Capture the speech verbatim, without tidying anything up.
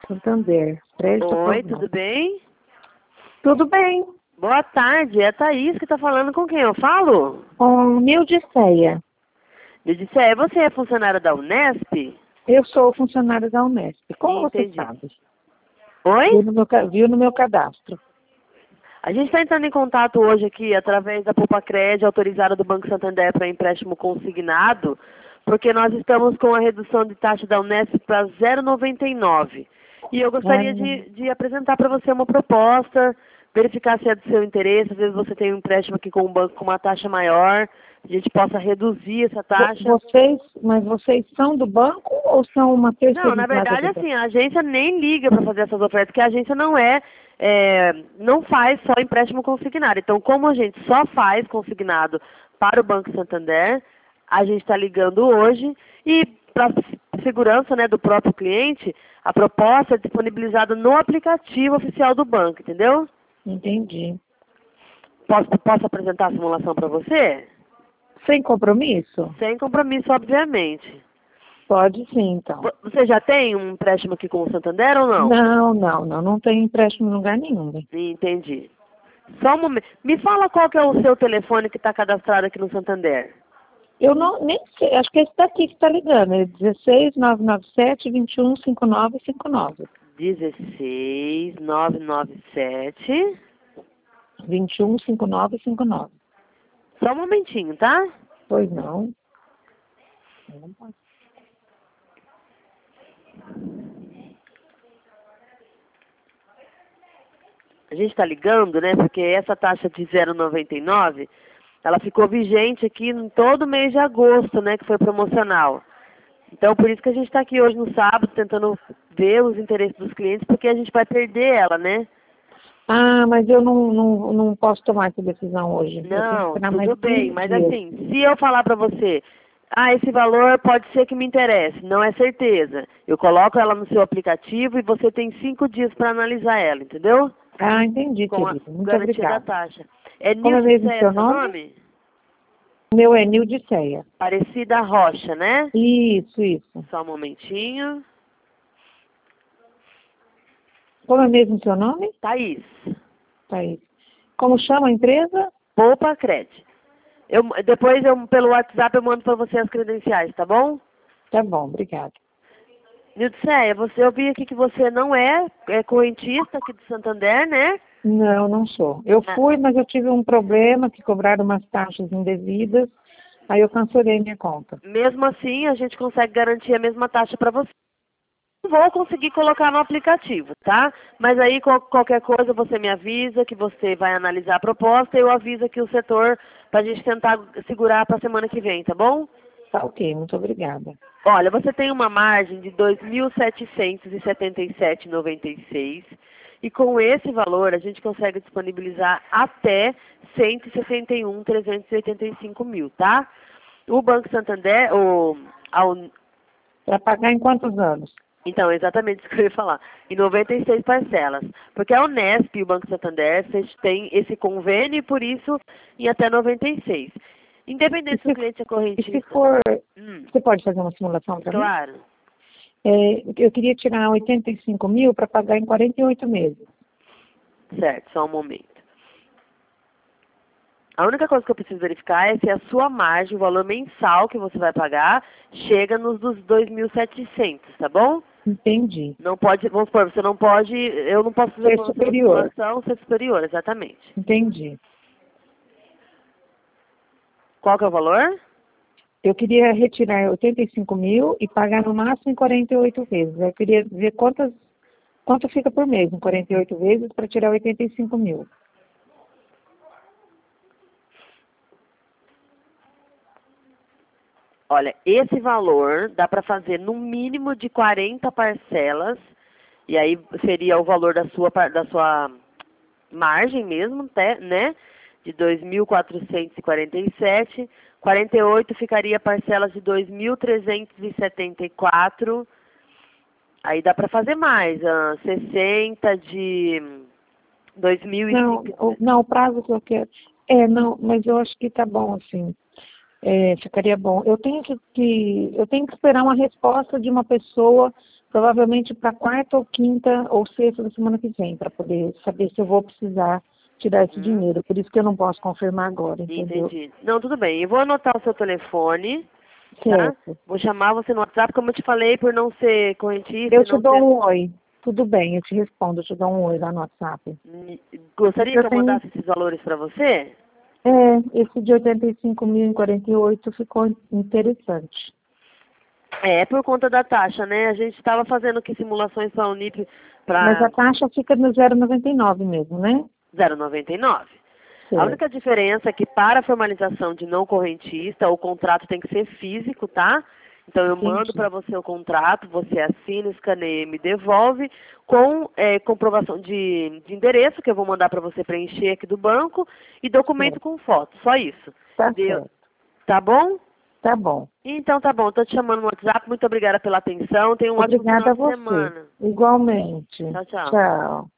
Santander. Crédito Oi, aprovado. tudo bem? Tudo bem. Boa tarde, é a Thaís que está falando com quem eu falo? Com Nildiceia. Me disse, é, você é funcionária da Unesp? Eu sou funcionária da Unesp. Como você Entendi. sabe? Oi? Viu no meu, ca- viu no meu cadastro. A gente está entrando em contato hoje aqui através da Poupa-Cred autorizada do Banco Santander para empréstimo consignado, porque nós estamos com a redução de taxa da Unesp para zero vírgula noventa e nove. E eu gostaria Ah, de, de apresentar para você uma proposta, verificar se é do seu interesse, às vezes você tem um empréstimo aqui com um banco com uma taxa maior, a gente possa reduzir essa vo- taxa. vocês, mas vocês são do banco ou são uma Não, na terceirizada verdade, do banco? assim, a agência nem liga para fazer essas ofertas, porque a agência não é, é, não faz só empréstimo consignado. Então, como a gente só faz consignado para o Banco Santander, a gente está ligando hoje e, para segurança, né, do próprio cliente, a proposta é disponibilizada no aplicativo oficial do banco, entendeu? Entendi. Posso, posso apresentar a simulação para você? Sem compromisso? Sem compromisso, obviamente. Pode sim, então. Vo- Você já tem um empréstimo aqui com o Santander ou não? Não, não, não. Não tem empréstimo em lugar nenhum. Entendi. Só um momento. Me fala qual que é o seu telefone que está cadastrado aqui no Santander. Eu não, nem sei, acho que esse daqui que está ligando, é dezesseis, nove nove sete, vinte e um, cinquenta e nove cinquenta e nove. dezesseis, nove nove sete. vinte e um, cinquenta e nove cinquenta e nove. Só um momentinho, tá? Pois não. A gente está ligando, né? Porque essa taxa de zero vírgula noventa e nove, ela ficou vigente aqui em todo mês de agosto, né? Que foi promocional. Então, por isso que a gente está aqui hoje no sábado, tentando ver os interesses dos clientes, porque a gente vai perder ela, né? Ah, mas eu não, não, não posso tomar essa decisão hoje. Eu tenho que Não, esperar mais tudo bem, quinze mas dias. assim, se eu falar pra você, ah, esse valor pode ser que me interesse, não é certeza. Eu coloco ela no seu aplicativo e você tem cinco dias para analisar ela, entendeu? Ah, entendi, Com a querido. Muito garantia da obrigada. taxa. É Como é Nilce mesmo Ceia seu seu nome? nome? O meu é Nildiceia. Aparecida Rocha, né? Isso, isso. Só um momentinho. Como é mesmo seu nome? Thaís, Tá aí. Como chama a empresa? Poupa Cred. Eu, depois, eu, pelo WhatsApp, eu mando para você as credenciais, tá bom? Tá bom, obrigada. Nilceia, você, eu vi aqui que você não é, é correntista aqui do Santander, né? Não, não sou. Eu Ah, fui, mas eu tive um problema que cobraram umas taxas indevidas, aí eu cancelei minha conta. mesmo assim, a gente consegue garantir a mesma taxa para você. Não vou conseguir colocar no aplicativo, tá? Mas aí, qual- qualquer coisa, você me avisa que você vai analisar a proposta e eu aviso aqui o setor para a gente tentar segurar para a semana que vem, tá bom? Tá ok, muito obrigada. Olha, você tem uma margem de dois mil setecentos e setenta e sete vírgula noventa e seis e com esse valor a gente consegue disponibilizar até cento e sessenta e um mil trezentos e oitenta e cinco mil, tá? O Banco Santander, o, a Un- Para pagar em quantos anos? então, exatamente isso que eu ia falar, em noventa e seis parcelas, porque a Unesp e o Banco Santander vocês têm esse convênio e por isso em até noventa e seis. Independente se o cliente é E se correntista. for, Hum, você pode fazer uma simulação para mim? claro. É, eu queria tirar oitenta e cinco mil para pagar em quarenta e oito meses. Certo, só um momento. A única coisa que eu preciso verificar é se a sua margem, o valor mensal que você vai pagar, chega nos dos dois mil e setecentos, tá bom? Entendi. Não pode, vamos supor, você não pode, eu não posso fazer Ser uma superior. simulação ser superior, exatamente. Entendi. Qual que é o valor? Eu queria retirar oitenta e cinco mil e pagar no máximo em quarenta e oito vezes. Eu queria ver quantas, quanto fica por mês em quarenta e oito vezes para tirar oitenta e cinco mil. Olha, esse valor dá para fazer no mínimo de quarenta parcelas, e aí seria o valor da sua, par- da sua margem mesmo, te- né? De dois mil quatrocentos e quarenta e sete. quarenta e oito ficaria parcelas de dois mil trezentos e setenta e quatro. Aí dá para fazer mais, ah, sessenta de dois mil e Não, cinco. o, não, o prazo que eu quero. É, não, mas eu acho que tá bom assim. É, ficaria bom. Eu tenho que, que- eu tenho que esperar uma resposta de uma pessoa provavelmente para quarta ou quinta ou sexta da semana que vem, para poder saber se eu vou precisar tirar esse Hum. dinheiro. Por isso que eu não posso confirmar agora, entendeu? Entendi. Não, tudo bem. Eu vou anotar o seu telefone, tá? Certo. Vou chamar você no WhatsApp, como eu te falei, por não ser correntista Eu e te não dou ser... um oi. Tudo bem, eu te respondo, eu te dou um oi lá no WhatsApp. Hum, Gostaria Eu que eu tenho, mandasse esses valores para você? é, esse de oitenta e cinco mil e quarenta e oito ficou interessante. É, por conta da taxa, né? A gente estava fazendo aqui simulações para a Unip Mas a para taxa fica no zero vírgula noventa e nove mesmo, né? zero vírgula noventa e nove. A Certo. única diferença é que para a formalização de não correntista, o contrato tem que ser físico, tá? Então eu mando Entendi. para você o contrato, você assina, escaneia e me devolve com é, comprovação de, de endereço, que eu vou mandar para você preencher aqui do banco, e documento Certo. com foto, só isso. Tá Deu, certo. tá bom? Tá bom. Então tá bom, tô te chamando no WhatsApp, muito obrigada pela atenção, tenha um ótimo final Obrigada a de você. semana. Igualmente. Tchau, tchau. Tchau.